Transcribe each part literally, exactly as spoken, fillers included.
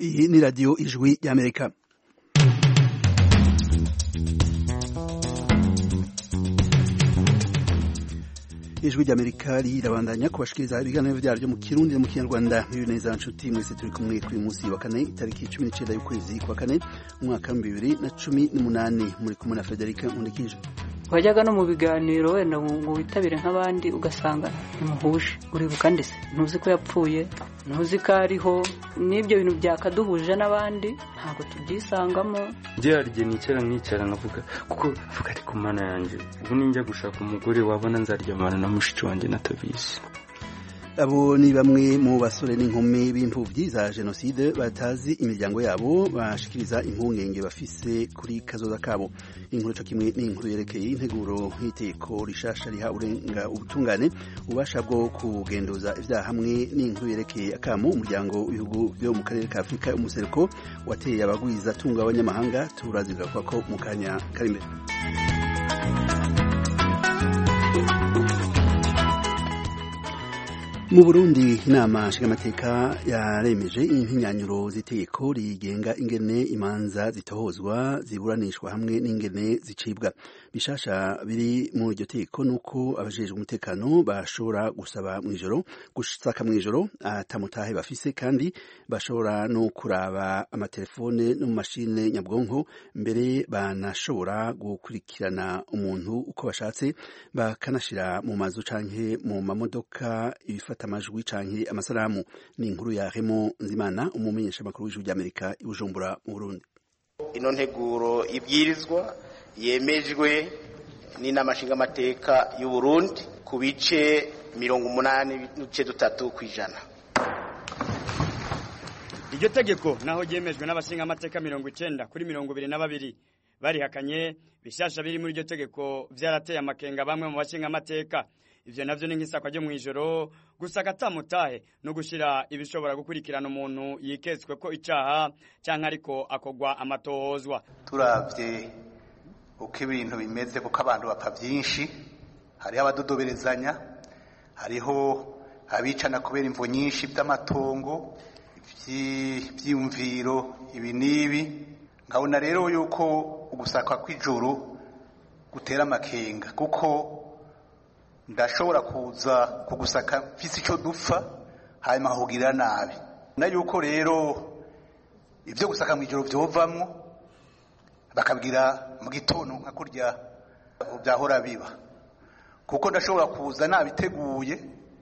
Iyi ni radio Ijwi y'Amerika. Ijwi ry'Amerika rirabandanya kubashikiriza ibiganiro vyaryo mu Kirundi no mu Kinyarwanda. Muri neza nshuti mwese turi kumwe kuri musi wa kane itariki cumi n'icenda y'ukwezi kwa kane umwaka wa bibiri na cumi n'umunani. Muri kumwe na Frederica Undikije. Wajyaga no mu biganiro wenda ngo witabire nk'abandi ugasanga ntimuhuje, uribuka ndetse ntuzi ko yapfuye, ntuzi ko ariho, n'ibyo bintu byakaduhuje n'abandi ntabwo tubyisangamo. Njye harye nicara nkicara nkavuga kuko vuga ari ku mana yanjye, ubu ninjya gushaka umugore wabona nzaryamana na mushiki wanjye natabizi. Abo ni bamwe mu basore n'inkumi b'imfuvyi za genocide batazi imiryango yabo bashikiriza impungenge bafise kuri kazoza kabo. Inkuru cyo kimwe n'inkuru yerekeye integuro y'iteko rishasha riha urenga ubutungane ubasha bwo kugenduza ivyaha hamwe n'inkuru yerekeye akamo umuryango w'ibihugu byo mu karere ka Afrika umuseruko wateye abagwiza tunga abanyamahanga turazira ko mu kanya kari imbere. Mu Burundi inama nshingamateka yaremeje impinyanyuro z'iteko rigenga ingene imanza zitohozwa ziburanishwa hamwe n'ingene zicibwa. Bishasha biri mu iryo teko nuko abajejwe umutekano bashobora gusaba mw'ijoro gusaka mw'ijoro atamutahe bafise, kandi bashobora no kuraba amatelefone no mu mashine nyabwonko, mbere banashobora gukurikirana umuntu uko bashatse bakanashira mu mazu canke mu mamodoka ibifata amajwi canke amasalamu. Ni inkuru ya Remo Nzimana, umumenyesha makuru w'Ijwi ry'Amerika i Bujumbura mu Burundi. Ino nteguro ibwirizwa yemejwe n'inama nshingamateka y'u Burundi ku bice mirongo umunani n'ibice dutatu kw'ijana. Iryo tegeko naho ryemejwe n'abashingamateka mirongo icenda kuri mirongo ibiri na babiri barihakanye. Bishasha biri muri iryo tegeko vyarateye amakenga bamwe mu bashingamateka. Ivyo navyo ni nk'isakwa ryo mw'ijoro, gusaka atamutahe no gushira ibishobora gukurikirana umuntu yiketswe ko icaha canke ariko akogwa amatohozwa. Turavye uko ibintu bimeze, kuko abantu bapfa vyinshi, hariho abadodoberezanya, hariho abicana kubera imvo nyinshi vy'amatongo, vy'imviro, ibi n'ibi. Nkabona rero yuko ugusaka kw'ijoro gutera amakenga, kuko ndashobora kuza kugusaka mfise ico dupfa hanyuma kugira nabi. Na yuko rero ivyo gusaka mw'ijoro vyovamwo bakabwira mu gitondo nka kurya byahora biba, kuko ndashobora kuza nabiteguye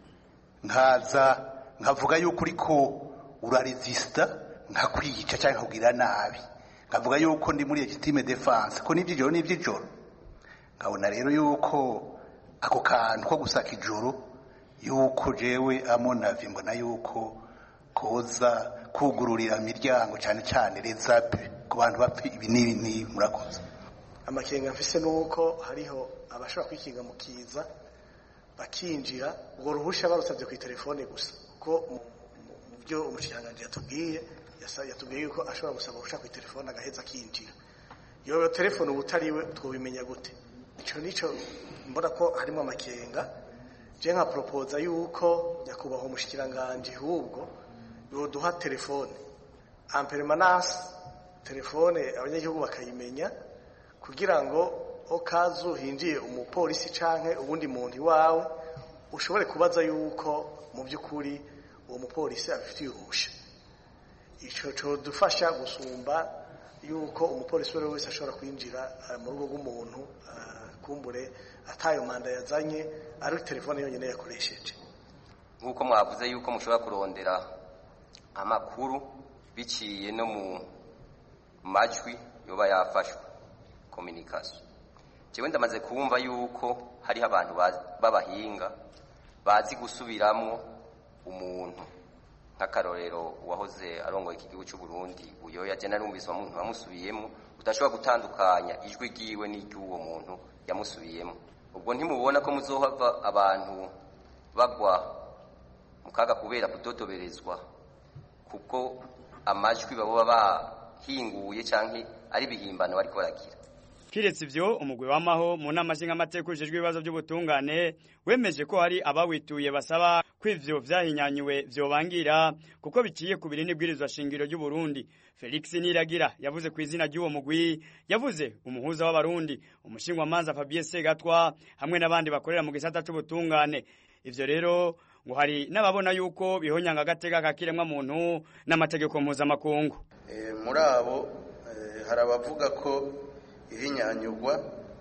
nkaza nkavuga yuko uriko uraresista nkakwica cyangwa kugira nabi, nkavuga yuko ndi muri legitime defense ko n'ivyijoro n'ivyijoro. Nkabona rero yuko ako kantu ko gusaka ijoro yuko jewe amonavi mbona yuko koza kugururira imiryango cyane cyane rezape ku bantu bapfi ibi n'ibi. Murakoze. Amakenga mfise nuko hariho abashobora kwikinga mu kiza bakinjira, ubwo ruhusha barusabye ku telefone gusa, kuko mu byo umushikiranganje yatubwiye yatubwiye yuko ashobora gusaba uruhusha ku telefone agaheza akinjira. Iyo telefone ubutariwe twobimenya gute? Ico nico mbona ko harimo amakenga. Je nka proposa yuko nyakubahwa umushikiranganje hubwo yoduha telefone en permanence, telefone abanyagihugu bakayimenya, kugira ngo okazu hinjiye umupolisi canke ubundi muntu wawe ushobore kubaza yuko mu byukuri uwo mupolisi afitiye uruhusha. Ico cyo dufasha gusumba yuko umupolisi wese ashobora kwinjira mu rugo rw'umuntu kumbure atayo manda yazanye ari telefone yonyene yakoresheje. Nkuko mwavuze yuko mushobora kurondera amakuru biciye no mu majwi yoba yafashwe communication. Jewe ndamaze kumva yuko hari abantu babahinga bazi gusubiramwo umuntu, nk'akarorero wahoze arongoye iki gihugu cy'u Burundi uyo yaje narumvise umuntu bamusubiyemo udashobora gutandukanya ijwi giwe n'iry'uwo muntu yamusubiyemo. Ubwo ntimubona ko muzohava abantu bagwa mukaga kubera kudodoberezwa, kuko amajwi babo bahinguye canke ari bihimbano bariko baragira. kiretse ivyo umugwi w'amaho mu nama nshingamateka ujejwe ibibazo by'ubutungane wemeje ko hari abawituye basaba ko ivyo vyahinyanyuwe vyobangira kuko biciye ku biri n'ibwirizwa shingiro ry'u Burundi. Felix Niragira yavuze ku izina ry'uwo mugwi, yavuze umuhuza w'abarundi, umushingwamanza Fabien Segatwa hamwe n'abandi bakorera mu gisata c'ubutungane. Ivyo rero ngo hari n'ababona yuko bihonyanga agateka kakiremwa muntu n'amategeko mpuzamakungu. E, muri abo e, hari abavuga ko ihinyanyurwa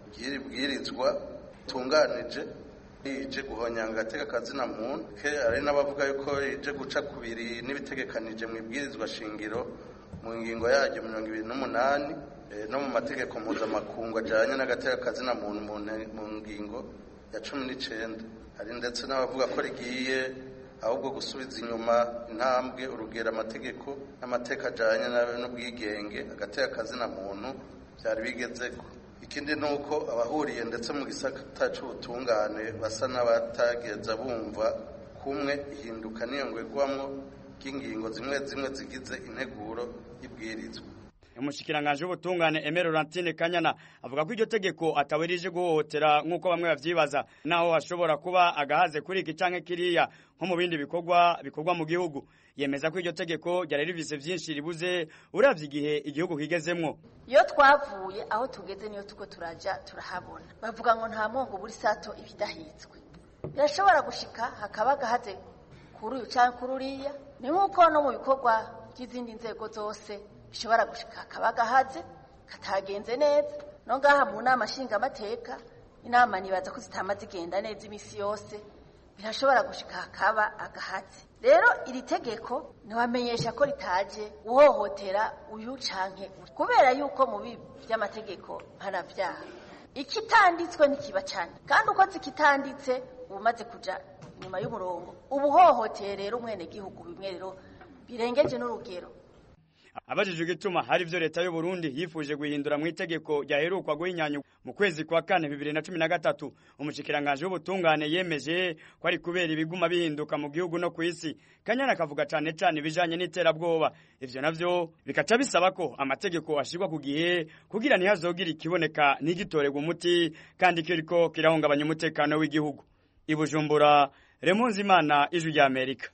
bwirizwa tunganije ije guhonyanga agateka kazina muntu, hari n'abavuga yuko ije guca kubiri n'ibitegekanije mu ibwirizwa shingiro mu ngingo yaryo mirongo ibiri n'umunani e, no mu mategeko mpuzamakungu ajanye n'agateka kazina muntu mu ngingo ya cumi n'icenda. Hari ndetse n'abavuga ko rigiye ahubwo gusubiza inyuma intambwe urugero amategeko n'amateka ajanye n'ubwigenge agateka kazina muntu byari bigezeko. Ikindi nuko abahuriye ndetse mu gisata c'ubutungane basa n'abatageza bumva kumwe ihinduka niyongwegwamwo k'ingingo zimwe zimwe zigize integuro y'ibwirizwa. Umushikiranganje w'ubutungane Aimé Laurentine Kanyana avuga ko iryo tegeko atawerije guhohotera nk'uko bamwe bavyibaza, naho hashobora kuba agahaze kuri iki canke kiriya nko mu bindi bikorwa bikorwa mu gihugu. Yemeza ko iryo tegeko ryari rivise vyinshi ribuze uravye igihe igihugu kigezemwo. Iyo twavuye aho tugeze niyo tuko turaja turahabona, bavuga ngo nta mongo buri sato ibidahitswe. Birashobora gushika hakaba gahaze kuri uyu canke kururiya, ni nk'uko no mu bikorwa by'izindi nzego zose bishobora gushika hakaba gahaze katagenze neza. No ngaha mu nama nshingamateka inama nibaza ko zitama zigenda neza imisi yose, birashobora gushika hakaba agahaze. Rero iri tegeko niwamenyesha ko ritaje uhohotera uyu canke kubera yuko mu by'amategeko mpanavyaha ikitanditswe ntikiba cyane, kandi uko zikitanditse umaze kuja nyuma y'umurongo ubuhohotera rero umwene gihugu bimwe rero birengeje n'urugero. Abajijwe gituma hari ivyo leta y'u Burundi yifuje guhindura mu itegeko ryaherukwa guhinyanywa mu kwezi kwa kane bibiri na cumi na gatatu, umushikiranganje w'ubutungane yemeje ko ari kubera ibiguma bihinduka mu gihugu no kwisi. Kanyana kavuga cane cane bijanye n'iterabwoba, ivyo navyo bikaca bisaba ko amategeko ashirwa ku gihe kugira ntihazogira ikiboneka n'igitorerwa umuti kandi kiriko kirahungabanya umutekano w'igihugu. I Bujumbura, Raymond Zimana, Ijwi rya Amerika.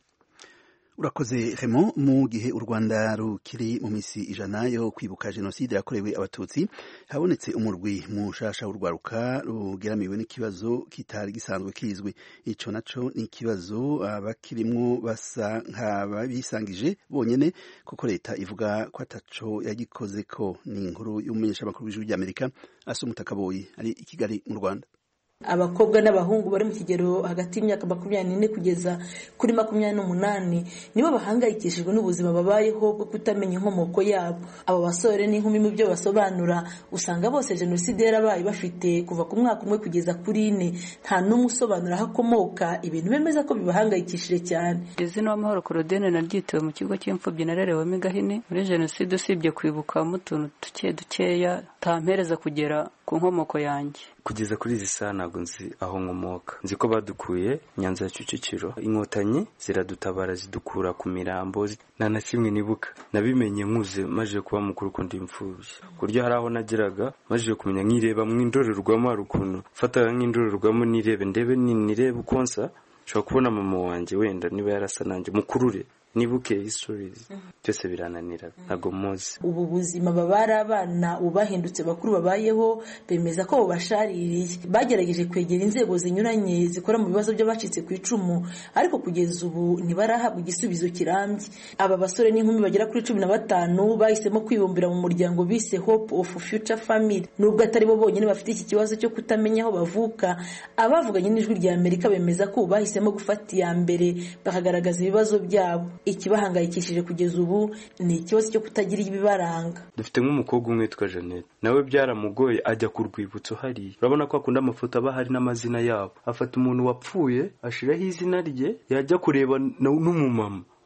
Urakoze Raymond. Mu gihe u Rwanda rukiri mu misi ijana yo kwibuka jenoside yakorewe abatutsi, habonetse umurwi mushasha w'urwaruka rugeramiwe n'ikibazo kitari gisanzwe kizwi. Ico naco ni ikibazo abakirimwo basa nk'abisangije bonyene kuko leta ivuga ko ataco yagikozeko. Ni inkuru y'umumenyeshamakuru w'Ijwi rya Amerika Asumta Kaboyi ari i Kigali mu Rwanda. Abakobwa n'abahungu bari mu kigero hagati y'imyaka makumyabiri n'ine kugeza kuri makumyabiri n'umunani nibo bahangayikishijwe n'ubuzima babayeho bwo kutamenya inkomoko yabo. Abo basore n'inkumi mu byo basobanura usanga bose jenoside yarabaye bafite kuva ku mwaka umwe kugeza kuri ine, nta n'umwe usobanura aho akomoka, ibintu bemeza ko bibahangayikishije cyane. Izina w'amahoro Claudine naryitewe mu kigo cy'imfubyi narerewemo i Gahini. Muri jenoside usibye kwibuka mu tuntu duke dukeya tampereza kugera ku nkomoko yanjye. Kugeza kuri izi saa ntabwo nzi aho nkomoka. Nzi ko badukuye Nyanza ya Kicukiro, inkotanyi ziradutabara zidukura ku mirambo, nta na kimwe nibuka. Nabimenye nkuze maje kuba mukuru ko ndi imfubyi, kuryo hari aho nagiraga maje kumenya nkireba mu indorerwamo rukuntu fataga nk'indorerwamo nirebe ndebe nirebe ukonsa shobora kubona mama wanje wenda niba yarasa nanje mukurure nibuke histories byose birananira ntago muzi. Ubu buzima babari abana ubahindutse bakuru babayeho bemeza ko bashariye. Bagerageje kwegera inzego zinyuranye zikora mu bibazo by'abacitse ku icumu, ariko kugeza ubu ntibarahabwa igisubizo kirambye. Aba basore n'inkumi bagera kuri cumi na batanu bahisemo kwibumbira mu muryango bise Hope of Future Family. Nubwo atari bo bonyine bafite iki kibazo cyo kutamenya aho bavuka, abavuganye n'Ijwi rya Amerika bemeza ko bahisemo gufata iya mbere bakagaragaza ibibazo byabo. Ikibahangayikishije kugeza ubu ni ikibazo cyo kutagira ibibaranga. Dufite nk'umukobwa umwe twa Jeanette, nawe byaramugoye ajya ku rwibutso hari. Urabona ko akunda amafoto aba hari n'amazina yabo. Afata umuntu wapfuye ashiraho izina rye, yajya kureba n'umumama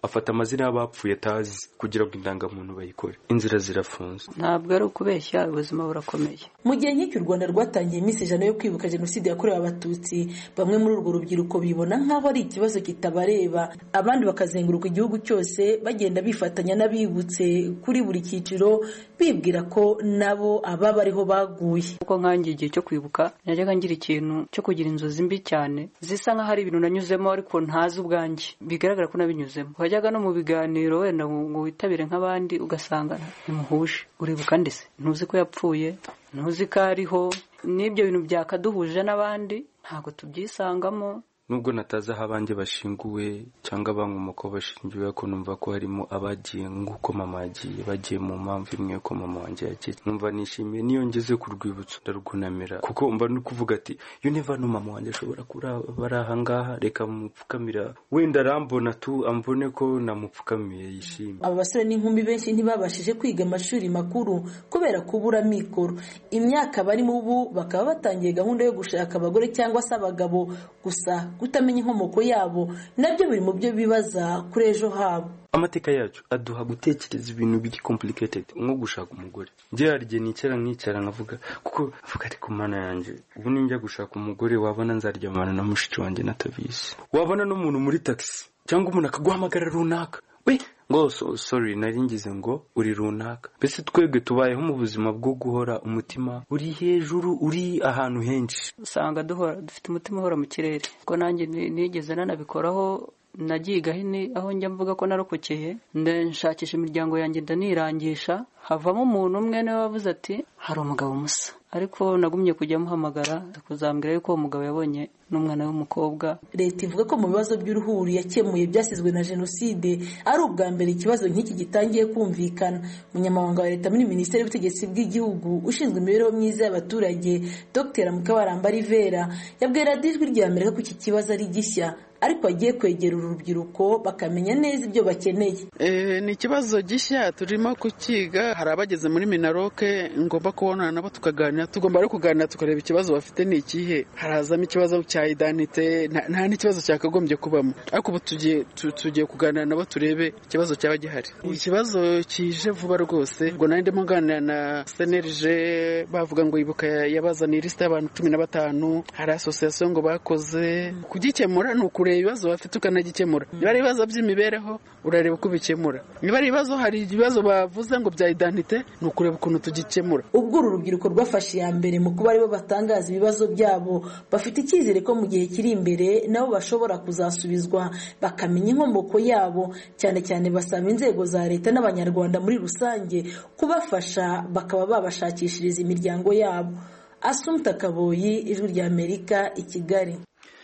afata amazina y'abapfuye atazi kugira ngo indangamuntu bayikore. Inzira zirafunze. Ntabwo ari ukubeshya, ubuzima burakomeye. Mu gihe nk'iki u Rwanda rwatangiye iminsi ijana yo kwibuka jenoside yakorewe abatutsi, bamwe muri urwo rubyiruko bibona nk'aho ari ikibazo kitabareba, abandi bakazenguruka igihugu cyose bagenda bifatanya n'abibutse kuri buri cyiciro, bibwira ko nabo aba bariho baguye. Kuko nkangiye igihe cyo kwibuka najyaga ngira ikintu cyo kugira inzozi mbi cyane zisa nk'aho hari ibintu nanyuzemo ariko ntazi ubwanjye, bigaragara ko nabinyuzemo. Wajyaga no mu biganiro wenda ngo witabire nk'abandi ugasanga ntimuhuje, uribuka ndetse ntuzi ko yapfuye, ntuzi ko ariho, n'ibyo bintu byakaduhuje n'abandi ntabwo tubyisangamo. Nubwo natazi aho abandi bashinguwe cyangwa abankomoka bashingiwe, ko numva ko harimo abagiye nk'uko mama yagiye, bagiye mu mpamvu imwe ko mama wanjye yagiye. Numva nishimiye niyo ngeze ku rwibutso ndarwunamira, kuko mba no kuvuga ati you never know, mama wanjye ashobora kuba bari aha ngaha, reka mupfukamira, wenda arambona tu ambone ko namupfukamiye yishimye. Aba basore n'inkumi benshi ntibabashije kwiga amashuri makuru kubera kubura mikoro. Imyaka barimo ubu bakaba batangiye gahunda yo gushaka abagore cyangwa se abagabo, gusa kutamenya inkomoko yabo nabyo biri mu byo bibaza kuri ejo habo. Amateka yacu aduha gutekereza ibintu biri complicated, nko gushaka umugore. Ngiye harye nicara nkicara nkavuga, kuko avuga ati ku mana yanjye, ubu ninjya gushaka umugore wabona nzaryamana na mushiki wanjye natabizi, wabona n'umuntu muri taxi cyangwa umuntu akaguhamagara runaka, we ngo so, sorry nari ngize ngo uri runaka. Bese twebwe tubayeho mu buzima bwo guhora umutima uri hejuru, uri ahantu henshi, usanga duhora dufite umutima uhora mu kirere. Ko nanjye nigeze nanabikoraho, nagiye gahini aho njya mvuga ko narokokeye, nshakisha imiryango yanjye ndanirangisha, havamo umuntu umwe niwe wavuze ati hari umugabo musa, ariko nagumye kujya muhamagara kuzambwira yuko uwo mugabo yabonye n'umwana w'umukobwa. Leta ivuga ko mu bibazo by'uruhuri yakemuye byasizwe na jenoside ari ubwa mbere ikibazo nk'iki gitangiye kumvikana. Umunyamabanga wa Leta muri Minisiteri y'Ubutegetsi bw'Igihugu ushinzwe imibereho myiza y'abaturage, Dr Mukabaramba Rivera, yabwiye radiyo Ijwi rya Amerika ko iki kibazo ari gishya, ariko agiye kwegera urubyiruko bakamenya neza ibyo bakeneye. Eh, ni ikibazo gishya turimo kukiga. Hari abageze muri Minaroke ngomba kubona nabo tukaganira, tugomba ari kuganira tukareba ikibazo bafite ni ikihe. Harazamo ikibazo cya identite, nta n'ikibazo cyakagombye kubamo, ariko ubu tugiye tugiye kuganira nabo turebe ikibazo cyaba gihari. Ikibazo kije vuba rwose, ngo nandi ndimo nganira na C N R G, bavuga ngo ibuka yabazaniye liste y'abantu cumi na batanu, hari association ngo bakoze kugikemura. Ni ukure ibibazo bafite ukanagikemura. Niba ari ibibazo by'imibereho urareba uko bikemura, niba ari ibibazo hari ibibazo bavuze ngo bya identite ni ukureba ukuntu tugikemura. Ubwo uru rubyiruko rwafashe ya mbere mu kuba aribo batangaza ibibazo byabo, bafite icyizere ko mu gihe kiri imbere nabo bashobora kuzasubizwa bakamenya inkomoko yabo. Cyane cyane basaba inzego za leta n'abanyarwanda muri rusange kubafasha bakaba babashakishiriza imiryango yabo. Assumpta Kaboyi, Ijwi rya Amerika, i Kigali.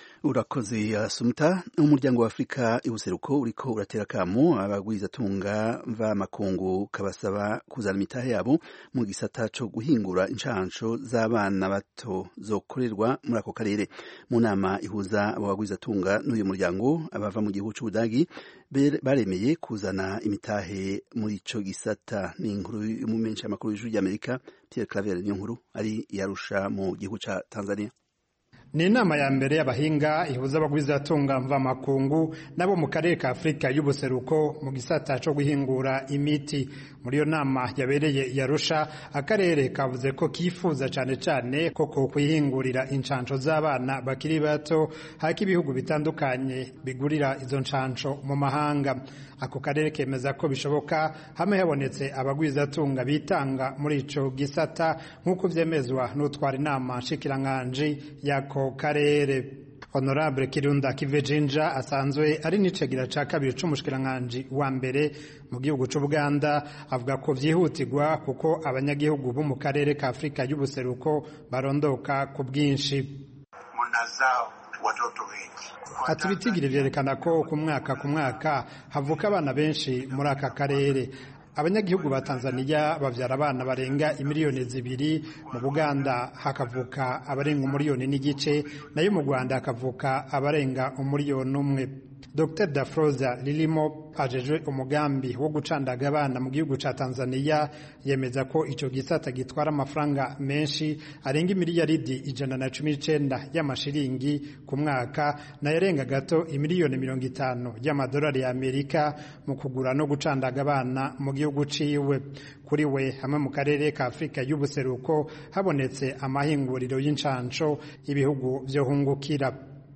Urakoze Assumpta. Umuryango wa Afrika y'ubuseruko uriko uratera kamo abagwizatunga mva makungu kabasaba kuzana imitahe yabo mu gisata cyo guhingura inshanco z'abana bato zokorerwa muri ako karere. Mu nama ihuza abo bagwizatunga n'uyu muryango, abava mu gihugu cy'Ubudagi baremeye kuzana imitahe muri ico gisata. Ni inkuru y'umumenyesha makuru w'Ijwi rya Amerika Pierre Claver niyo nkuru ari yarusha mu gihugu ca Tanzania. Ni inama ya mbere y'abahinga ihuza abagwizatunga mva makungu nabo mu karere ka Afrika y'ubuseruko mu gisata cyo guhingura imiti. Muri yo nama yabereye yarusha, akarere kavuze ko kifuza cyane cyane koko kwihingurira inshanco z'abana bakiri bato, haki ibihugu bitandukanye bigurira izo nshanco mu mahanga. Ako karere kemeza ko bishoboka hamwe habonetse abagwizatunga bitanga muri ico gisata, nk'uko vyemezwa n'utwara inama nshikiranganje yako karere. Honorable Kirunda Kivejinja asanzwe ari nicegira ca kabiri c'umushikiranganje wa mbere mu gihugu c'Ubuganda, avuga ko vyihutirwa kuko abanyagihugu bo mu karere ka Afrika y'ubuseruko barondoka ku bwinshi. Munazao watoto wengi. Ati bitigire vyerekana ko ku mwaka ku mwaka havuka abana benshi muri aka karere. Abanyagihugu ba Tanzania bavyara abana barenga imiliyoni zibiri, mu Buganda hakavuka abarenga umuliyoni n'igice, nayo mu Rwanda hakavuka abarenga umuliyoni umwe. Docteur Dafroza Lilimo ajejwe umugambi wo gucandaga abana mu gihugu ca Tanzania yemeza ko ico gisata gitwara amafaranga menshi arenga miliyaridi ijana na cumi n'icenda y'amashiringi ku mwaka na yarenga gato imiliyoni mirongo itanu y'amadolari ya Amerika mu kugura no gucandaga abana mu gihugu ciwe. Kuri we hamwe mu karere ka Afrika y'ubuseruko habonetse amahinguriro y'incanco ibihugu vyo hungukira.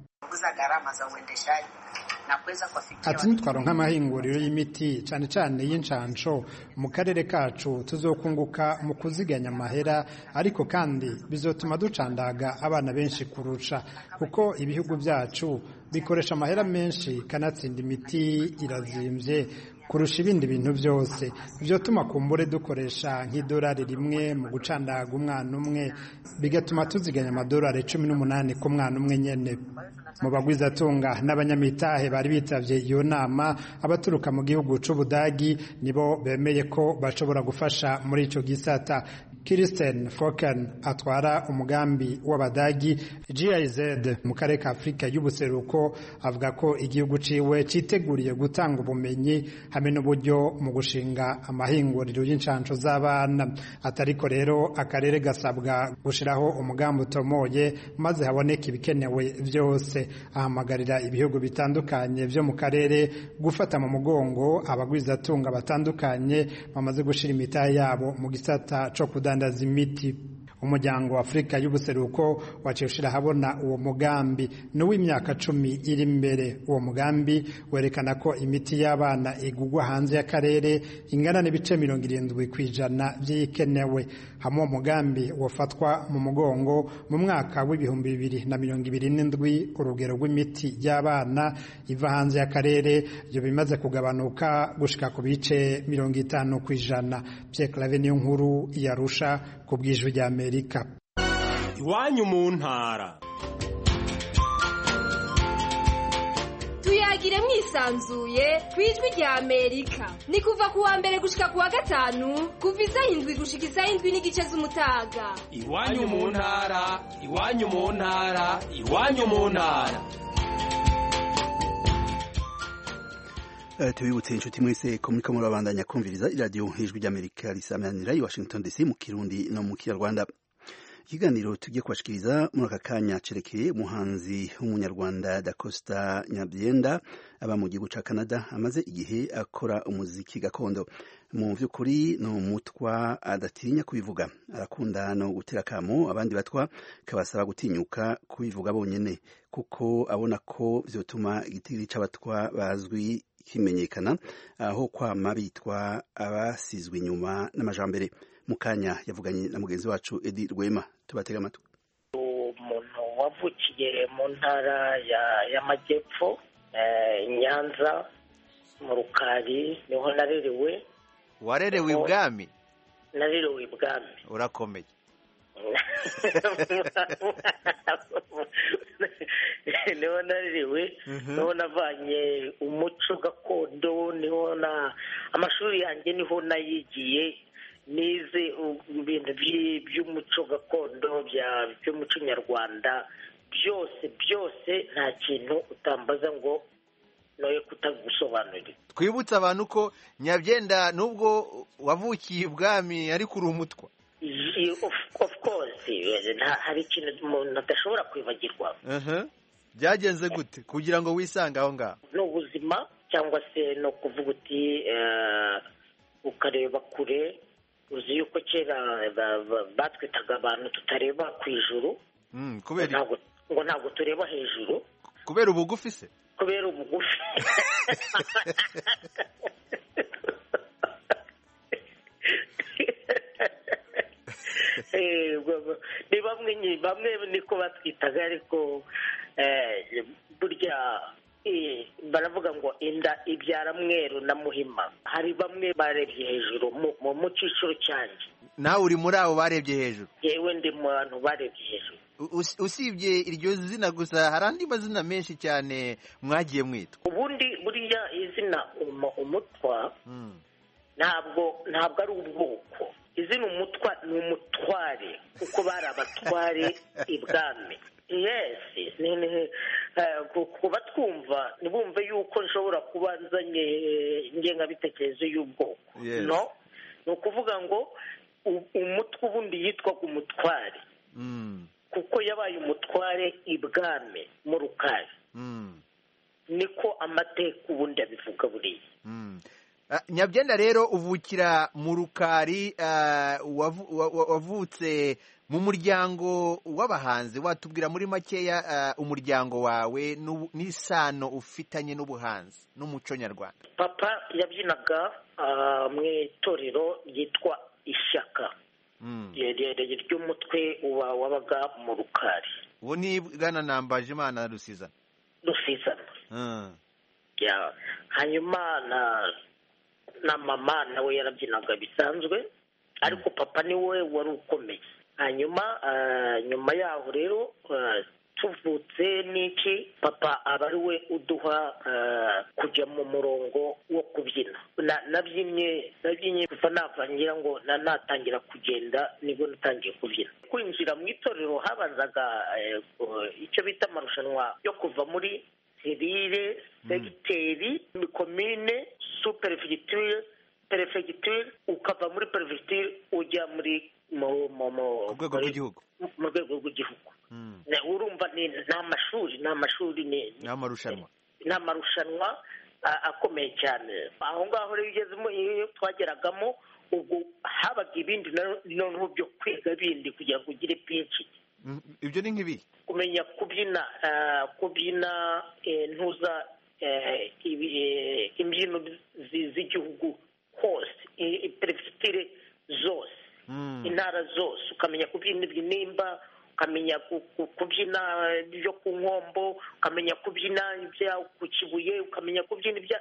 Gharama za uendeshaji na kuweza kufikia ati nitwaronka amahinguriro y'imiti cyane cyane y'incanco mu karere kacu tuzokunguka mu kuziganya amahera ariko kandi bizotuma ducandaga abana benshi kurusha kuko ibihugu byacu bikoresha amahera menshi kanatsinda imiti irazimvye kurusha ibindi bintu byose byotuma kumbure dukoresha nk'idolari rimwe mu gucandaga umwana umwe bigatuma tuziganya amadolari cumi n'umunani ku mwana umwe nyene. Mu bagwizatunga n'abanyamitahe bari bitavye iyo nama abaturuka mu gihugu c'Ubudagi nibo bemeye ko bashobora gufasha muri ico gisata. Kirsten Foken atwara umugambi w'Abadagi G I Z mu karere ka Afrika y'ubuseruko avuga ko igihugu ciwe citeguriye gutanga ubumenyi hamwe n'uburyo mu gushinga amahinguriro y'incanco z'abana. Atariko rero akarere gasabwa gushiraho umugambi utomoye maze haboneka ibikenewe vyose. Ahamagarira ibihugu bitandukanye vyo mu karere gufata mu mugongo abagwizatunga batandukanye bamaze gushira imitahe yabo mu gisata co kudandaza imiti. Umuryango wa Afrika y'ubuseruko waciye ushira habona uwo mugambi n'uw'imyaka cumi iri imbere. Uwo mugambi werekana ko imiti y'abana igugwa hanze y'akarere ingana n'ibice mirongo irindwi kw'ijana vy'ikenewe. Hamwe uwo mugambi wafatwa mu mugongo mu mwaka w'ibihumbi bibiri na mirongo ibiri n'indwi urugero rw'imiti y'abana iva hanze y'akarere byo bimaze kugabanuka gushika ku bice mirongo itanu kw'ijana. Pierre Claver niyo nkuru yarusha ku bw'ijwi rya Amerika. Iwanyu mu ntara. Tuyagire mwisanzuye kwijwi rya Amerika. Ni kuva kuwa mbere gushika kuwa gatanu kuva isaha indwi gushika isaha indwi n'igice z'umutaga. Iwanyu mu ntara, iwanyu mu ntara, iwanyu mu ntara. Tubibutse inshuti mwese ko muriko murabandanya kumviriza iradiyo ijwi ry'Amerika risamanira i Washington D C mu Kirundi no mu Kinyarwanda. Ikiganiro tugiye kubashikiriza muri aka kanya cerekeye umuhanzi w'umunyarwanda Da Costa Nyabyenda aba mu gihugu ca Canada amaze igihe akora umuziki gakondo. Mu vy'ukuri no mutwa adatinya kubivuga, arakunda no gutera kamo abandi batwa kabasaba gutinyuka kubivuga bonyene kuko abona ko vyotuma igitiri c'abatwa bazwi kimenyekana aho kwama bitwa abasizwe inyuma n'amajambere. Mukanya yavuganye na mugenzi wacu Edi Rwema, tubatega amatwi. Umuntu wavukiye mu ntara y'amajyepfo Nyanza mu Rukari niho narerewe. Warerewe ibwami? Narerewe ibwami. Urakomeye. Niho narerewe, niho navanye umuco gakondo, niho na amashuri yanjye niho nayigiye. Nize ibintu by'umuco gakondo by'umuco nyarwanda byose byose nta kintu utambaza ngo noye kutagusobanurira. Twibutsa abantu ko Nyabyenda nubwo wavukiye ibwami ariko uri umutwa. Of course hari ikintu umuntu adashobora kwibagirwa. Byagenze gute kugira ngo wisange aho ngaho? Ni ubuzima cyangwa se no kuvuga uti ukareba kure. Uzi yuko kera batwitaga abantu tutareba ku ijuru ngo ntabwo tureba hejuru kubera ubugufi se? Kubera ubugufi. ni bamwe bamwe niko batwitaga ariko burya baravuga ngo inda ibyara mweru na muhima. Hari bamwe barebye hejuru mu cyiciro cyanjye. Nawe uri muri abo barebye hejuru? Yewe ndi mu bantu barebye hejuru. Usibye iryo zina gusa hari andi mazina menshi cyane mwagiye mwitwa? Ubundi buriya izina umutwa ntabwo ntabwo ari ubwoko. Izina umutwa ni umutware kuko bari abatware ibwami. yes kuba twumva ntibumve yuko nshobora kuba nzanye ingengabitekerezo y'ubwoko no ni ukuvuga ngo umutwe ubundi yitwaga umutware kuko yabaye umutware ibwami mu rukari niko amateka ubundi abivuga buriya. Nyabyenda rero uvukira mu rukari, wavutse mu muryango w'abahanzi, watubwira muri makeya umuryango wawe n'isano ufitanye n'ubuhanzi n'umuco nyarwanda? Papa yabyinaga mu itorero ryitwa Ishyaka ry'umutwe wabaga mu rukari. uwo ni Bwana Nambajimana Rusizana Rusizana hanyuma na na mama nawe yarabyinaga bisanzwe, ariko papa niwe wari ukomeye. hanyuma nyuma yaho rero tuvutse n'iki, papa aba ari we uduha kujya mu murongo wo kubyina. nabyinnye nabyinnye kuva navangira ngo natangira kugenda nibwo natangiye kubyina. kwinjira mu itorero habanzaga icyo bita amarushanwa yo kuva muri serire, segiteri, komine, superefegiture, perefegiture, ukava muri perefegiture ujya muri mu rwego rw'igihugu. mu rwego rw'igihugu urumva ni amashuri ni amashuri ni amarushanwa ni amarushanwa akomeye cyane. aho ngaho rero ugezemo iyo twageragamo ubwo habaga ibindi noneho byo kwiga bindi kugira ngo ugire pinci. ibyo ni nk'ibi kumenya kubyina kubyina ntuza imbyino z'igihugu hose, perefegiture zose, intara zose, ukamenya kubyina ibinimba, ukamenya kubyina ibyo ku nkombo, ukamenya kubyina ibya ku Kibuye, ukamenya kubyina ibya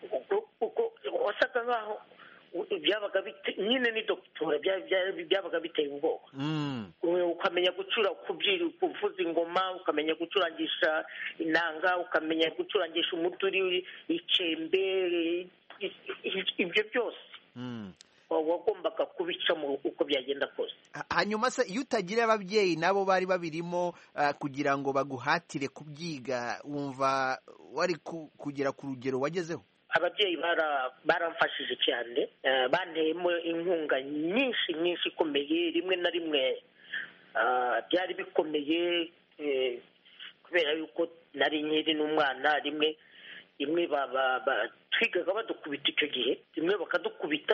wasaga nkaho byabaga nyine ni dogitora byabaga biteye ubwoba. ukamenya gucura kuvuza ingoma, ukamenya gucurangisha inanga, ukamenya gucurangisha umuduri, ikembe, ibyo byose wagombaga kubicamo uko byagenda kose. hanyuma se iyo utagira ababyeyi nabo bari babirimo kugira ngo baguhatire kubyiga, wumva wari kugera ku rugero wagezeho? ababyeyi baramfashije cyane, banteyemo inkunga nyinshi nyinshi ikomeye. rimwe na rimwe byari bikomeye kubera yuko nari nkiri n'umwana. rimwe rimwe twigaga badukubita icyo gihe, rimwe bakadukubita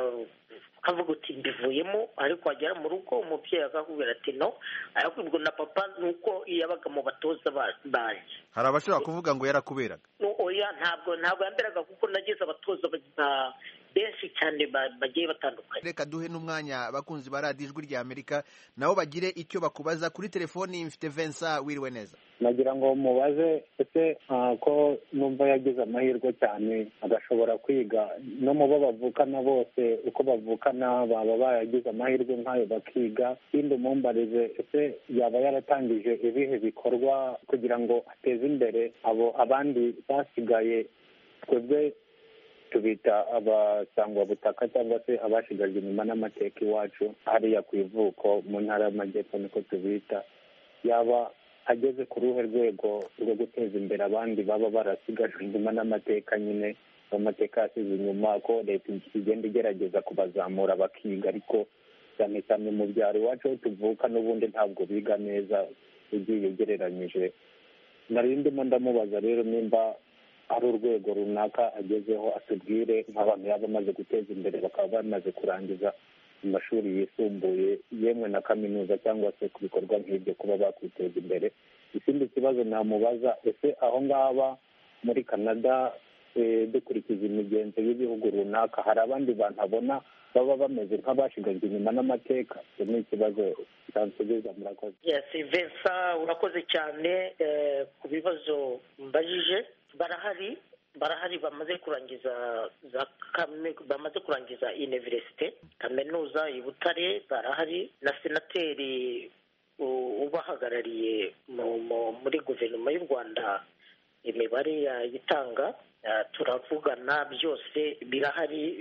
ukavuga uti mbivuyemo, ariko wagera mu rugo umubyeyi akakubwira ati no. ariko ubwo na papa nuko yabaga mu batoza banjye. hari abashobora kuvuga ngo yarakuberaga? oya, ntabwo ntabwo yamberaga, kuko nagize abatoza benshi cyane bagiye batandukanye. reka duhe n'umwanya abakunzi ba radiyo ijwi rya Amerika nabo bagire icyo bakubaza. kuri telefoni mfite Vincent, wiriwe neza. nagira ngo mubaze ese ko numva yagize amahirwe cyane agashobora kwiga, no mu bo bavukana bose uko bavukana baba bayagize amahirwe nk'ayo bakiga. ikindi umumbarize ese yaba yaratangije ibihe bikorwa kugira ngo ateze imbere abo abandi basigaye, twebwe tubita abasangwabutaka cyangwa se abashigajwe inyuma n'amateka iwacu hariya ku ivuko mu ntara y'amajyepfo niko tubita. yaba ageze ku ruhe rwego rwo guteza imbere abandi baba barasigajwe inyuma n'amateka, nyine amateka yasize inyuma, ko leta igenda igerageza kubazamura bakiga, ariko cyane cyane mu byaro iwacu aho tuvuka n'ubundi ntabwo biga neza ugiye ugereranyije. nari ndimo ndamubaza rero nimba ari urwego runaka agezeho, atubwire nk'abantu yaba amaze guteza imbere bakaba bamaze kurangiza amashuri yisumbuye yemwe na kaminuza, cyangwa se ku bikorwa nk'ibyo kuba bakwiteza imbere. ikindi kibazo namubaza, ese aho ngaba muri Canada dukurikiza imigenzo y'ibihugu runaka, hari abandi bantu abona baba bameze nk'abashigajwe inyuma n'amateka? icyo ni ikibazo cyansubiza. murakoze. yes Vincent, urakoze cyane ku bibazo mbajije. barahari barahari bamaze kurangiza za bamaze kurangiza universite, kaminuza i Butare barahari, na senateri ubahagarariye muri guverinoma y'u Rwanda imibare yayitanga, turavugana, byose birahari.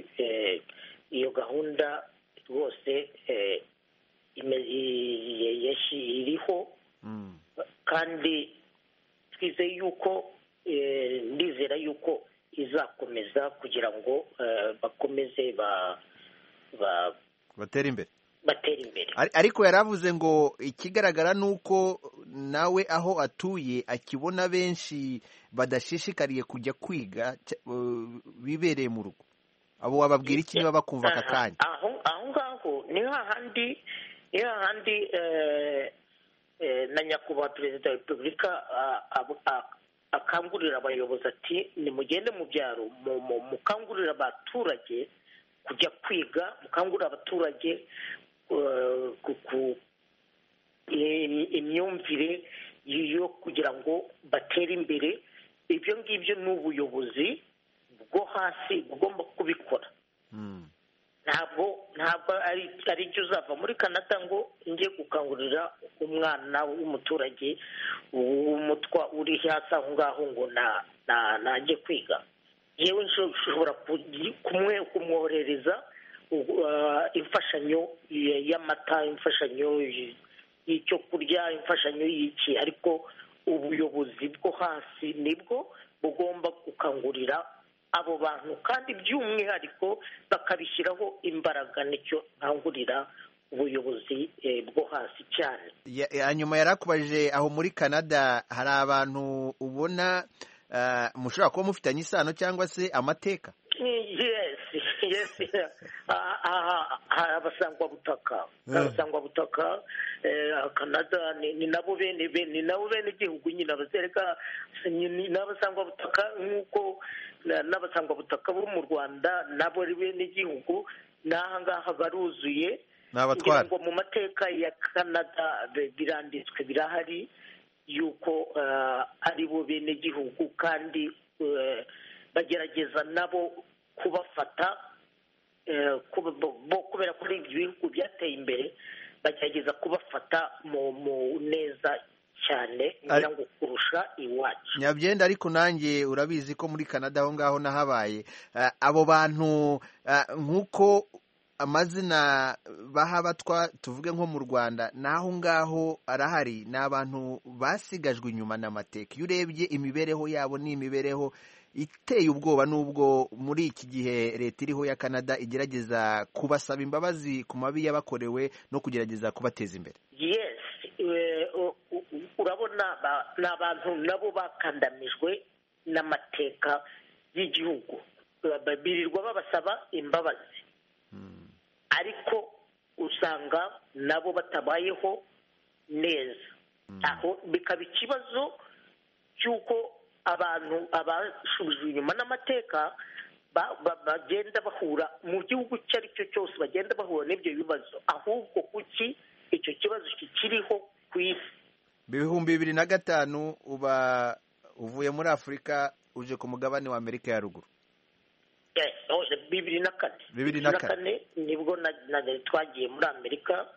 iyo gahunda rwose iriho, kandi twizeye yuko ndizera yuko izakomeza kugira ngo bakomeze batera imbere batera imbere ariko yaravuze ngo ikigaragara ni uko nawe aho atuye akibona benshi badashishikariye kujya kwiga bibereye mu rugo abo wababwira iki niba bakumva aka kanya aho ngaho ni hahandi ni hahandi na nyakubahwa perezida wa repubulika akangurira abayobozi ati nimugende mu byaro mukangurira abaturage kujya kwiga mukangurira abaturage imyumvire yo kugira ngo batere imbere ibyo ngibyo ni ubuyobozi bwo hasi bugomba kubikora ntabwo ntabwo ari ibyo uzava muri Canada ngo njye gukangurira umwana w'umuturage w'umutwa uri hasi aho ngaho ngo najye kwiga yewe nshobora kumwoherereza imfashanyo y'amata imfashanyo y'icyo kurya imfashanyo y'iki ariko ubuyobozi bwo hasi nibwo bugomba gukangurira abo bantu kandi by'umwihariko bakabishyiraho imbaraga nicyo nkangurira ubuyobozi bwo hasi cyane hanyuma yarakubajije aho muri Canada hari abantu ubona mushobora kuba mufitanye isano cyangwa se amateka yesi yesi abasangwabutaka abasangwabutaka Canada ni nabo bene ni nabo bene igihugu nyine abazereka ni n'abasangwabutaka nk'uko n'abasangwabutaka bo mu Rwanda nabo ari bene igihugu n'aha ngaha baruzuye kugira ngo mu mateka ya Canada biranditswe birahari yuko ari bo bene igihugu kandi bagerageza nabo kubafata kubera ko ari ibihugu byateye imbere bagerageza kubafata mu neza cyane kugira ngo kurusha iwacu Nyabyenda ariko nanjye urabizi ko muri Canada aho ngaho nahabaye abo bantu nk'uko amazina baha batwa tuvuge nko mu Rwanda naho ngaho arahari ni abantu basigajwe inyuma n'amateka iyo urebye imibereho yabo ni imibereho iteye ubwoba n'ubwo muri iki gihe leta iriho ya Canada igerageza kubasaba imbabazi ku mabi yabakorewe no kugerageza kubateza imbere yes urabona ni abantu nabo bakandamijwe n'amateka y'igihugu birirwa babasaba imbabazi ariko usanga nabo batabayeho neza aho bikaba ikibazo cy'uko abantu abashubijwe inyuma n'amateka bagenda bahura mu gihugu icyo ari cyo cyose bagenda bahura n'ibyo bibazo ahubwo kuki icyo kibazo kikiriho ku isi ibihumbi bibiri na gatanu uba uvuye muri Afurika uje ku mugabane wa Amerika ya ruguru bibiri na kane bibiri na kane nibwo twagiye muri Amerika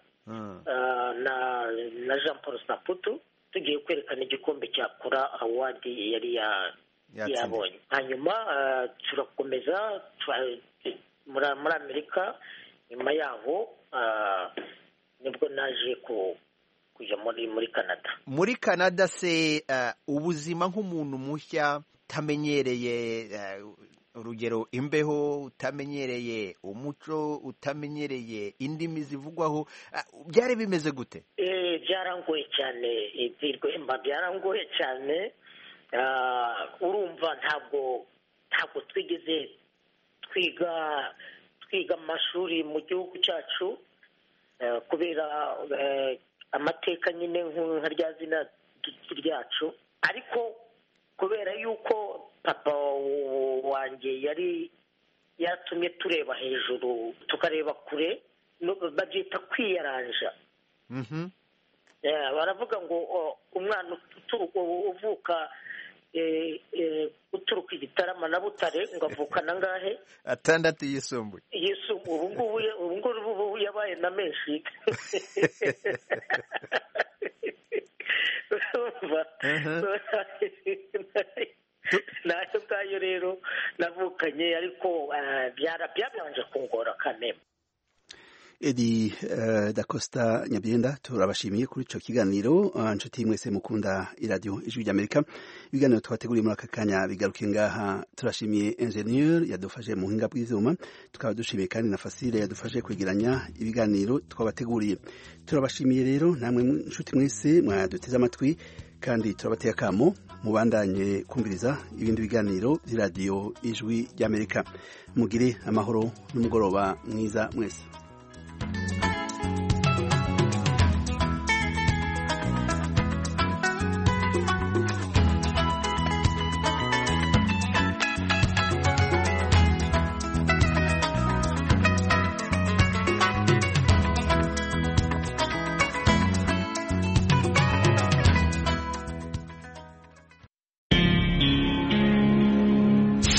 na Jean Paul Samputu tugiye kwerekana igikombe cya Kora Award yari yabonye hanyuma turakomeza muri Amerika nyuma yaho nibwo naje kujya muri muri Canada muri Canada se ubuzima nk'umuntu mushya utamenyereye urugero imbeho utamenyereye umuco utamenyereye indimi zivugwaho byari bimeze gute byarangoye cyane ibyirwemba byarangoye cyane urumva ntabwo ntabwo twigeze twiga twiga amashuri mu gihugu cyacu kubera amateka nyine nka rya zina ryacu ariko kubera yuko papa wanjye yari yatumye tureba hejuru tukareba kure babyita kwiyaranja baravuga ngo umwana uvuka uturuka Igitarama na Butare ngo avukana angahe atandatu yisumbuye yisumbuye ubu ngubu yabaye na menshi nayo ngayo rero navukanye ariko byabanje kungora kane Edi uh, da Costa Nyabyenda turabashimiye kuri ico kiganiro inshuti uh, mwese mukunda iradio ijwi ry'Amerika. Ibiganiro twateguriye muri aka kanya bigaruke ngaha. Turashimiye ingenieur yadufashe mu hinga bw'ivyuma, tukaba dushimiye kandi na Fasile yadufashe kwegeranya ibiganiro twabateguriye. Turabashimiye rero namwe inshuti mwese mwaduteze amatwi, kandi turabateye akamo mubandanye kumviriza ibindi biganiro by'iradio ijwi ry'Amerika. Mugire amahoro n'umugoroba mwiza mwese.